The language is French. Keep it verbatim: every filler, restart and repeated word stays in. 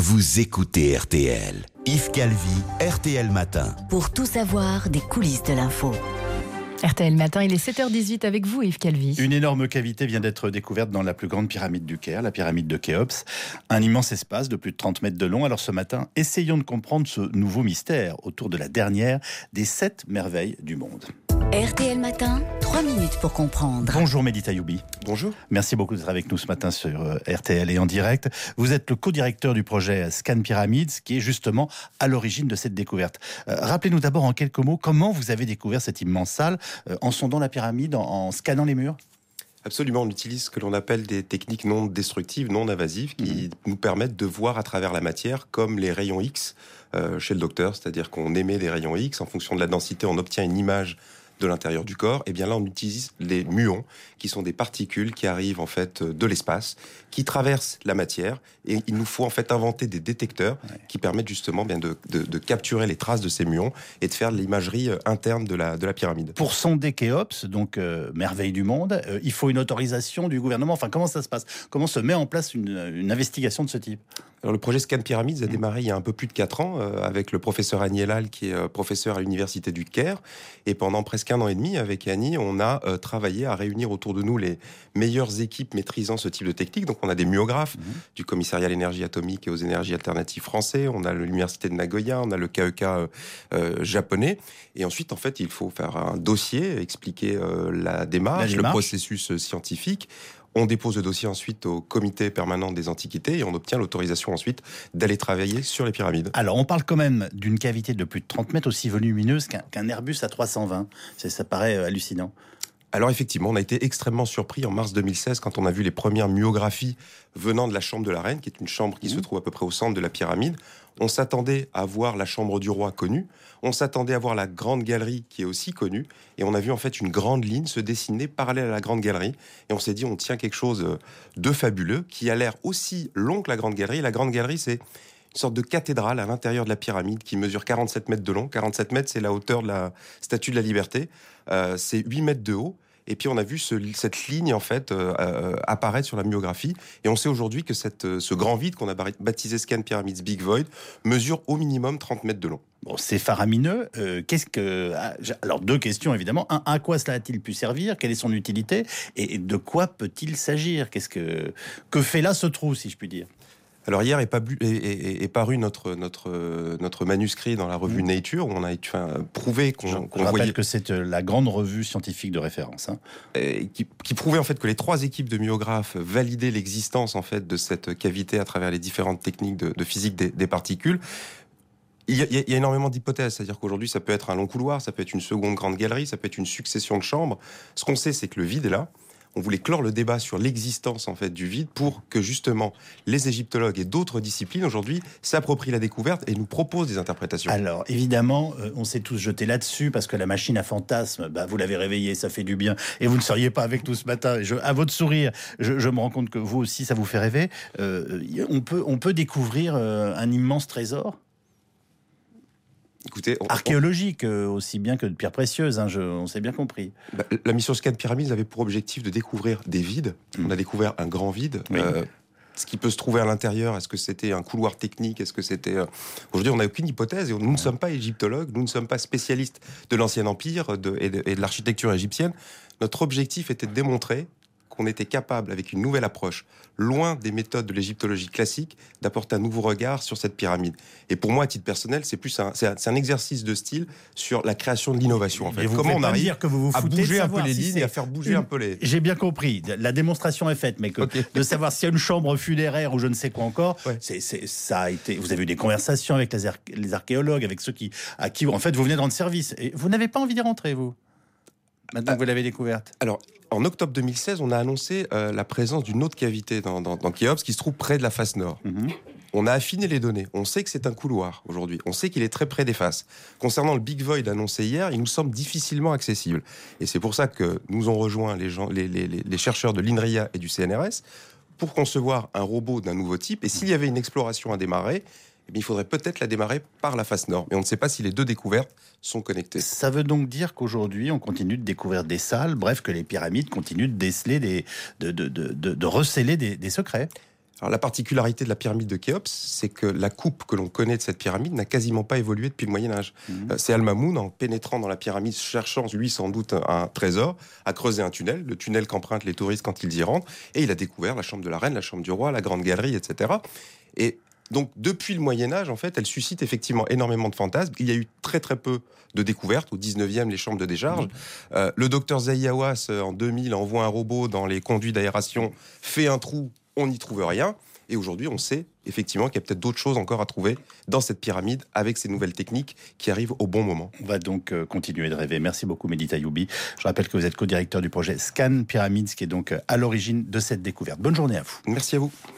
vous écoutez R T L. Yves Calvi, R T L Matin. Pour tout savoir des coulisses de l'info. R T L Matin, il est sept heures dix-huit avec vous, Yves Calvi. Une énorme cavité vient d'être découverte dans la plus grande pyramide du Caire, la pyramide de Khéops. Un immense espace de plus de trente mètres de long. Alors ce matin, essayons de comprendre ce nouveau mystère autour de la dernière des sept merveilles du monde. R T L Matin, trois minutes pour comprendre. Bonjour Mehdi Taïoubi. Bonjour. Merci beaucoup d'être avec nous ce matin sur R T L et en direct. Vous êtes le co-directeur du projet Scan Pyramids, qui est justement à l'origine de cette découverte. Euh, rappelez-nous d'abord en quelques mots comment vous avez découvert cette immense salle euh, en sondant la pyramide, en, en scannant les murs. Absolument, on utilise ce que l'on appelle des techniques non destructives, non invasives, qui mmh. nous permettent de voir à travers la matière, comme les rayons X euh, chez le docteur, c'est-à-dire qu'on émet des rayons X, en fonction de la densité, on obtient une image de l'intérieur du corps. Et bien là, on utilise les muons, qui sont des particules qui arrivent en fait de l'espace, qui traversent la matière, et il nous faut en fait inventer des détecteurs ouais. qui permettent justement bien de, de, de capturer les traces de ces muons et de faire l'imagerie interne de la, de la pyramide. Pour sonder Khéops, donc euh, merveille du monde, euh, il faut une autorisation du gouvernement. Enfin, comment ça se passe ? Comment se met en place une, une investigation de ce type ? Alors, le projet Scan Pyramids a démarré il y a un peu plus de quatre ans euh, avec le professeur Annie Elal, qui est euh, professeur à l'université du Caire. Et pendant presque un an et demi, avec Annie, on a euh, travaillé à réunir autour de nous les meilleures équipes maîtrisant ce type de technique. Donc, on a des myographes mmh. du commissariat à l'énergie atomique et aux énergies alternatives français. On a l'université de Nagoya, on a le K E K euh, euh, japonais. Et ensuite, en fait, il faut faire un dossier, expliquer euh, la démarche, la démarche, le processus scientifique. On dépose le dossier ensuite au comité permanent des antiquités et on obtient l'autorisation ensuite d'aller travailler sur les pyramides. Alors, on parle quand même d'une cavité de plus de trente mètres, aussi volumineuse qu'un, qu'un Airbus A trois cent vingt. Ça, ça paraît hallucinant. Alors effectivement, on a été extrêmement surpris en mars deux mille seize quand on a vu les premières myographies venant de la chambre de la reine, qui est une chambre qui mmh. se trouve à peu près au centre de la pyramide. On s'attendait à voir la chambre du roi connue, on s'attendait à voir la grande galerie qui est aussi connue, et on a vu en fait une grande ligne se dessiner parallèle à la grande galerie, et on s'est dit on tient quelque chose de fabuleux qui a l'air aussi long que la grande galerie. La grande galerie, c'est une sorte de cathédrale à l'intérieur de la pyramide qui mesure quarante-sept mètres de long. quarante-sept mètres, c'est la hauteur de la Statue de la Liberté. Euh, c'est huit mètres de haut. Et puis on a vu ce, cette ligne en fait euh, euh, apparaître sur la myographie. Et on sait aujourd'hui que cette, euh, ce grand vide qu'on a baptisé Scan Pyramids Big Void mesure au minimum trente mètres de long. Bon, c'est faramineux. Euh, qu'est-ce que alors deux questions évidemment. Un, à quoi cela a-t-il pu servir ? Quelle est son utilité ? Et de quoi peut-il s'agir ? Qu'est-ce que que fait là ce trou, si je puis dire ? Alors hier est, pas, est, est, est paru notre, notre, notre manuscrit dans la revue mmh. Nature, où on a enfin, prouvé qu'on, je, qu'on je rappelle voyait... que c'est la grande revue scientifique de référence. Hein. Et qui, qui prouvait en fait que les trois équipes de myographes validaient l'existence en fait de cette cavité à travers les différentes techniques de, de physique des, des particules. Il y, a, il y a énormément d'hypothèses, c'est-à-dire qu'aujourd'hui ça peut être un long couloir, ça peut être une seconde grande galerie, ça peut être une succession de chambres. Ce qu'on sait, c'est que le vide est là. On voulait clore le débat sur l'existence en fait du vide pour que justement les égyptologues et d'autres disciplines aujourd'hui s'approprient la découverte et nous proposent des interprétations. Alors évidemment, euh, on s'est tous jetés là-dessus parce que la machine à fantasmes, bah, vous l'avez réveillée, ça fait du bien. Et vous ne seriez pas avec nous ce matin. Je, à votre sourire, je, je me rends compte que vous aussi, ça vous fait rêver. Euh, on peut, on peut découvrir euh, un immense trésor. Écoutez, on, archéologique euh, aussi bien que de pierres précieuses, hein, je, on s'est bien compris. Bah, la mission Scan Pyramids avait pour objectif de découvrir des vides. Mmh. On a découvert un grand vide. Oui. Euh, ce qui peut se trouver à l'intérieur, est-ce que c'était un couloir technique ? Est-ce que c'était... Euh... Aujourd'hui, on n'a aucune hypothèse. Et nous ne sommes pas égyptologues, nous ne sommes pas spécialistes de l'Ancien Empire de, et, de, et de l'architecture égyptienne. Notre objectif était de démontrer qu'on était capable, avec une nouvelle approche, loin des méthodes de l'égyptologie classique, d'apporter un nouveau regard sur cette pyramide. Et pour moi, à titre personnel, c'est plus un, c'est un, c'est un exercice de style sur la création de l'innovation. En fait. Comment on arrive dire que vous vous à bouger un peu les si lignes et à faire bouger une... un peu les... J'ai bien compris, la démonstration est faite, mais que okay. de savoir s'il y a une chambre funéraire ou je ne sais quoi encore, ouais. c'est, c'est, ça a été... Vous avez eu des conversations avec les, ar... les archéologues, avec ceux qui, à qui, en fait, vous venez de rendre service. Et vous n'avez pas envie d'y rentrer, vous ? Maintenant que vous l'avez découverte. Alors, en octobre deux mille seize, on a annoncé euh, la présence d'une autre cavité dans, dans, dans Khéops qui se trouve près de la face nord. Mm-hmm. On a affiné les données. On sait que c'est un couloir aujourd'hui. On sait qu'il est très près des faces. Concernant le Big Void annoncé hier, il nous semble difficilement accessible. Et c'est pour ça que nous ont rejoint les, gens, les, les, les chercheurs de l'INRIA et du C N R S pour concevoir un robot d'un nouveau type. Et s'il y avait une exploration à démarrer, eh bien, il faudrait peut-être la démarrer par la face nord. Mais on ne sait pas si les deux découvertes sont connectées. Ça veut donc dire qu'aujourd'hui, on continue de découvrir des salles, bref, que les pyramides continuent de déceler, des, de, de, de, de, de recéler des, des secrets. Alors, la particularité de la pyramide de Khéops, c'est que la coupe que l'on connaît de cette pyramide n'a quasiment pas évolué depuis le Moyen-Âge. Mmh. Euh, c'est Al-Mamoun, en pénétrant dans la pyramide, cherchant, lui, sans doute, un trésor, a creusé un tunnel, le tunnel qu'empruntent les touristes quand ils y rentrent, et il a découvert la chambre de la reine, la chambre du roi, la grande galerie, et cetera. Et donc, depuis le Moyen-Âge, en fait, elle suscite effectivement énormément de fantasmes. Il y a eu très très peu de découvertes. Au dix-neuvième, les chambres de décharge. Mmh. Euh, le docteur Zahi Hawass, en deux mille, envoie un robot dans les conduits d'aération, fait un trou, on n'y trouve rien. Et aujourd'hui, on sait effectivement qu'il y a peut-être d'autres choses encore à trouver dans cette pyramide avec ces nouvelles techniques qui arrivent au bon moment. On va donc euh, continuer de rêver. Merci beaucoup, Mehdi Taïoubi. Je rappelle que vous êtes co-directeur du projet Scan Pyramids, qui est donc à l'origine de cette découverte. Bonne journée à vous. Merci à vous.